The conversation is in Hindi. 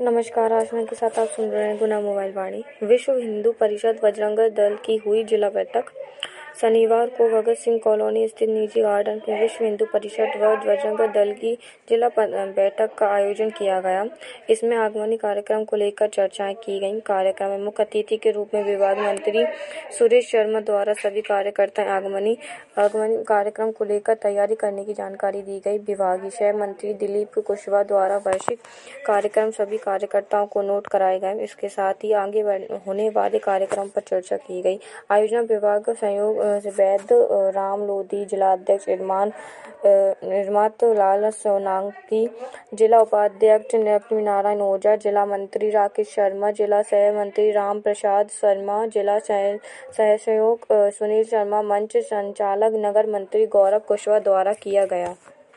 नमस्कार, आज के साथ आप सुन रहे हैं गुना मोबाइल वाणी। विश्व हिंदू परिषद बजरंग दल की हुई जिला बैठक। शनिवार को भगत सिंह कॉलोनी स्थित निजी गार्डन में विश्व हिंदू परिषद व बजरंग दल की जिला बैठक का आयोजन किया गया। इसमें आगमनी कार्यक्रम को लेकर चर्चाएं की गईं। कार्यक्रम में मुख्य अतिथि के रूप में विभाग मंत्री सुरेश शर्मा द्वारा सभी कार्यकर्ता आगमनी कार्यक्रम को लेकर तैयारी करने की जानकारी दी गई। विभागीय मंत्री दिलीप कुशवाहा द्वारा वार्षिक कार्यक्रम सभी कार्यकर्ताओं को नोट कराए गए। इसके साथ ही आगे होने वाले कार्यक्रम पर चर्चा की गई। आयोजन विभाग का सहयोग वैद्य राम लोधी, जिलाध्यक्ष निर्मात लाल सोनांकी, जिला उपाध्यक्ष लक्ष्मी नारायण ओझा, जिला मंत्री राकेश शर्मा, जिला सह मंत्री राम प्रसाद शर्मा, जिला सहसयोग सुनील शर्मा, मंच संचालक नगर मंत्री गौरव कुशवाहा द्वारा किया गया।